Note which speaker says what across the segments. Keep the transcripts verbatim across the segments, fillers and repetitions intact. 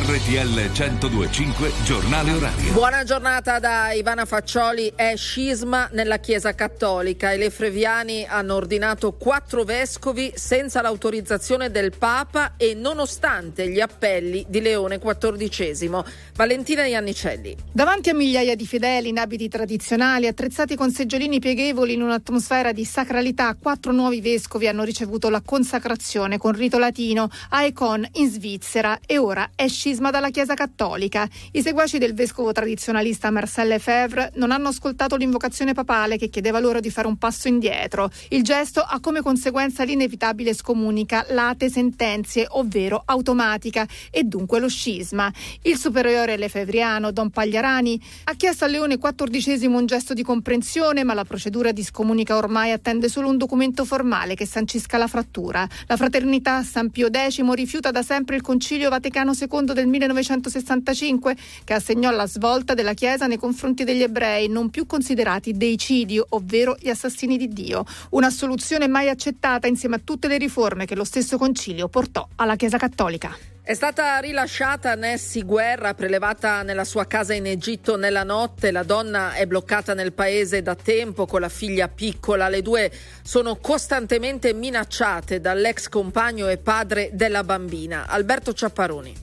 Speaker 1: R T L centodue e cinque giornale orario.
Speaker 2: Buona giornata da Ivana Faccioli. È scisma nella Chiesa Cattolica. I lefreviani hanno ordinato quattro vescovi senza l'autorizzazione del Papa e nonostante gli appelli di Leone quattordicesimo. Valentina Iannicelli.
Speaker 3: Davanti a migliaia di fedeli in abiti tradizionali, attrezzati con seggiolini pieghevoli in un'atmosfera di sacralità, quattro nuovi vescovi hanno ricevuto la consacrazione con rito latino a Econ in Svizzera e ora è scisma dalla Chiesa Cattolica. I seguaci del vescovo tradizionalista Marcel Lefebvre non hanno ascoltato l'invocazione papale che chiedeva loro di fare un passo indietro. Il gesto ha come conseguenza l'inevitabile scomunica late sentenze, ovvero automatica, e dunque lo scisma. Il superiore lefebvriano Don Pagliarani ha chiesto a Leone quattordicesimo un gesto di comprensione, ma la procedura di scomunica ormai attende solo un documento formale che sancisca la frattura. La fraternità San Pio X rifiuta da sempre il Concilio Vaticano secondo del millenovecentosessantacinque, che assegnò la svolta della Chiesa nei confronti degli ebrei, non più considerati deicidio, ovvero gli assassini di Dio. Una soluzione mai accettata insieme a tutte le riforme che lo stesso Concilio portò alla Chiesa Cattolica.
Speaker 2: È stata rilasciata Nessi Guerra, prelevata nella sua casa in Egitto nella notte. La donna è bloccata nel paese da tempo con la figlia piccola. Le due sono costantemente minacciate dall'ex compagno e padre della bambina. Alberto Ciapparoni.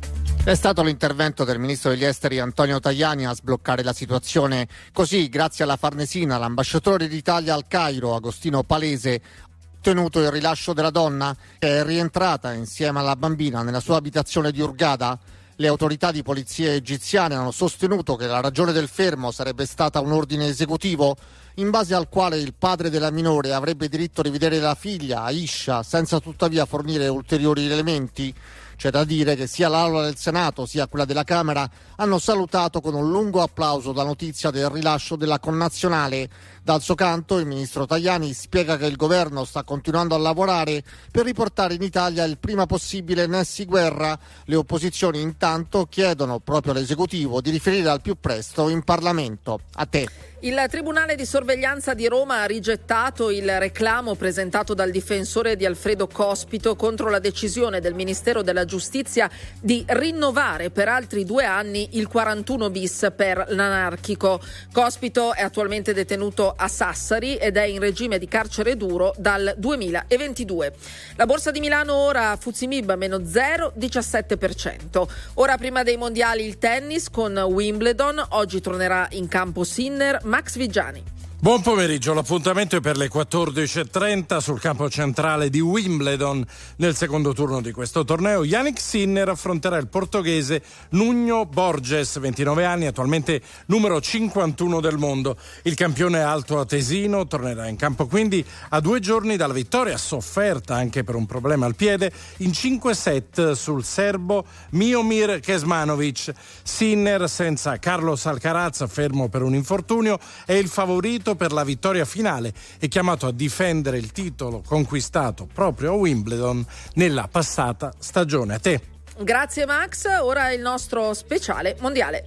Speaker 4: È stato l'intervento del ministro degli esteri Antonio Tajani a sbloccare la situazione. Così, grazie alla Farnesina, l'ambasciatore d'Italia al Cairo, Agostino Palese, ottenuto il rilascio della donna, che è rientrata insieme alla bambina nella sua abitazione di Hurghada. Le autorità di polizia egiziane hanno sostenuto che la ragione del fermo sarebbe stata un ordine esecutivo in base al quale il padre della minore avrebbe diritto di rivedere la figlia, Aisha, senza tuttavia fornire ulteriori elementi. C'è da dire che sia l'Aula del Senato sia quella della Camera hanno salutato con un lungo applauso la notizia del rilascio della connazionale. Dal suo canto il ministro Tajani spiega che il governo sta continuando a lavorare per riportare in Italia il prima possibile Nessi Guerra. Le opposizioni intanto chiedono proprio all'esecutivo di riferire al più presto in Parlamento. A te.
Speaker 2: Il Tribunale di sorveglianza di Roma ha rigettato il reclamo presentato dal difensore di Alfredo Cospito contro la decisione del Ministero della Giustizia di rinnovare per altri due anni il quarantuno bis per l'anarchico. Cospito è attualmente detenuto a Sassari ed è in regime di carcere duro dal duemilaventidue. La borsa di Milano ora Fuzimib meno zero virgola diciassette per cento. Ora prima dei mondiali il tennis con Wimbledon. Oggi tornerà in campo Sinner. Max Vigiani.
Speaker 5: Buon pomeriggio, l'appuntamento è per le quattordici e trenta sul campo centrale di Wimbledon. Nel secondo turno di questo torneo Jannik Sinner affronterà il portoghese Nuno Borges, ventinove anni, attualmente numero cinquantuno del mondo. Il campione altoatesino tornerà in campo quindi a due giorni dalla vittoria, sofferta anche per un problema al piede, in cinque set sul serbo Miomir Kecmanovic. Sinner, senza Carlos Alcaraz, fermo per un infortunio, è il favorito per la vittoria finale e chiamato a difendere il titolo conquistato proprio a Wimbledon nella passata stagione. A te.
Speaker 2: Grazie Max, ora il nostro speciale mondiale.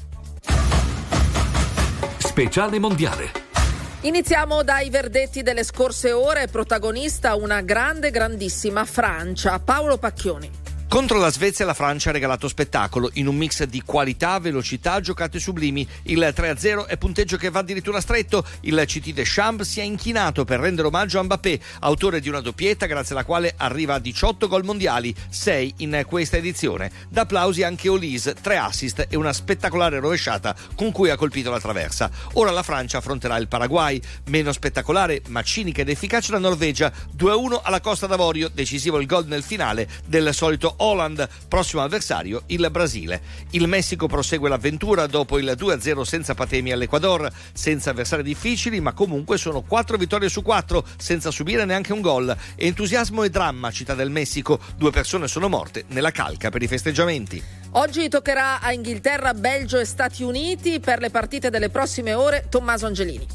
Speaker 1: Speciale mondiale.
Speaker 2: Iniziamo dai verdetti delle scorse ore, protagonista una grande, grandissima Francia. Paolo Pacchioni.
Speaker 6: Contro la Svezia la Francia ha regalato spettacolo in un mix di qualità, velocità, giocate sublimi. Il tre a zero è punteggio che va addirittura stretto. Il C T Deschamps si è inchinato per rendere omaggio a Mbappé, autore di una doppietta grazie alla quale arriva a diciotto gol mondiali, sei in questa edizione. D'applausi anche Olise, tre assist e una spettacolare rovesciata con cui ha colpito la traversa. Ora la Francia affronterà il Paraguay, meno spettacolare ma cinica ed efficace la Norvegia, due a uno alla Costa d'Avorio, decisivo il gol nel finale del solito Holland, prossimo avversario il Brasile. Il Messico prosegue l'avventura dopo il due a zero senza patemi all'Ecuador, senza avversari difficili ma comunque sono quattro vittorie su quattro senza subire neanche un gol. Entusiasmo e dramma, città del Messico, due persone sono morte nella calca per i festeggiamenti.
Speaker 2: Oggi toccherà a Inghilterra, Belgio e Stati Uniti. Per le partite delle prossime ore Tommaso Angelini.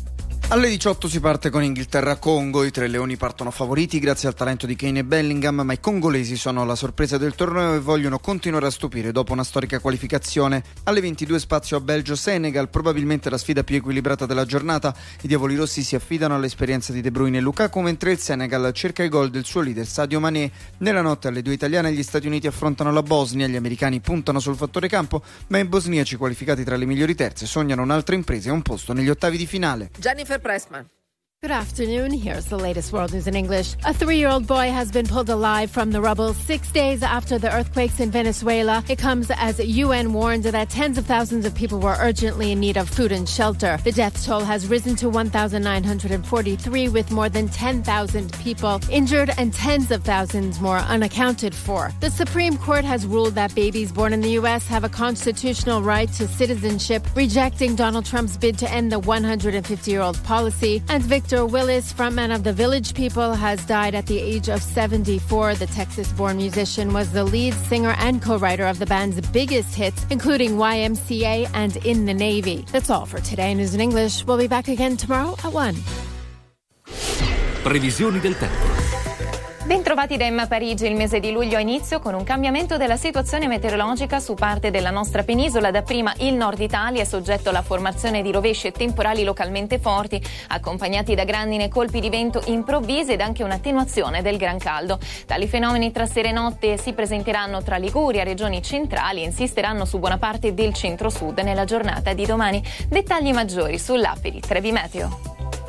Speaker 7: Alle diciotto si parte con Inghilterra-Congo, i tre leoni partono favoriti grazie al talento di Kane e Bellingham, ma i congolesi sono la sorpresa del torneo e vogliono continuare a stupire dopo una storica qualificazione. Alle ventidue spazio a Belgio-Senegal, probabilmente la sfida più equilibrata della giornata. I diavoli rossi si affidano all'esperienza di De Bruyne e Lukaku, mentre il Senegal cerca i gol del suo leader Sadio Mané. Nella notte alle due italiane gli Stati Uniti affrontano la Bosnia, gli americani puntano sul fattore campo, ma i bosniaci qualificati tra le migliori terze sognano un'altra impresa e un posto negli ottavi di finale.
Speaker 2: Jennifer Pressman.
Speaker 8: Good afternoon. Here's the latest world news in English. A three-year-old boy has been pulled alive from the rubble six days after the earthquakes in Venezuela. It comes as U N warned that tens of thousands of people were urgently in need of food and shelter. The death toll has risen to one thousand nine hundred forty-three, with more than ten thousand people injured and tens of thousands more unaccounted for. The Supreme Court has ruled that babies born in the U S have a constitutional right to citizenship, rejecting Donald Trump's bid to end the one hundred fifty-year-old policy. And Victor Willis, frontman of the Village People, has died at the age of seventy-four. The Texas-born musician was the lead singer and co-writer of the band's biggest hits, including Y M C A and In the Navy. That's all for today. News in English. We'll be back again tomorrow at one.
Speaker 1: Previsioni del tempo.
Speaker 9: Bentrovati da Emma Parigi. Il mese di luglio ha inizio con un cambiamento della situazione meteorologica su parte della nostra penisola. Dapprima il nord Italia è soggetto alla formazione di rovesci e temporali localmente forti, accompagnati da grandine e colpi di vento improvvisi ed anche un'attenuazione del gran caldo. Tali fenomeni tra sera e notte si presenteranno tra Liguria, regioni centrali e insisteranno su buona parte del centro-sud nella giornata di domani. Dettagli maggiori sull'app di Trebi Meteo.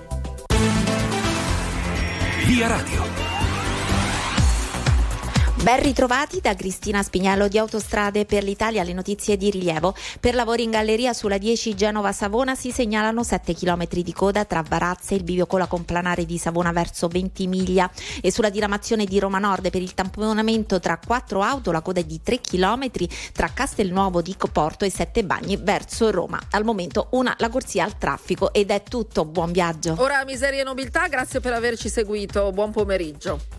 Speaker 1: Via Radio.
Speaker 10: Ben ritrovati da Cristina Spignello di Autostrade per l'Italia. Le notizie di rilievo. Per lavori in galleria sulla dieci Genova-Savona si segnalano sette chilometri di coda tra Varazze e il bivio con la complanare di Savona verso Ventimiglia, e sulla diramazione di Roma Nord per il tamponamento tra quattro auto la coda è di tre chilometri tra Castelnuovo di Porto e Sette Bagni verso Roma. Al momento una la corsia al traffico ed è tutto. Buon viaggio.
Speaker 2: Ora miseria e nobiltà, grazie per averci seguito. Buon pomeriggio.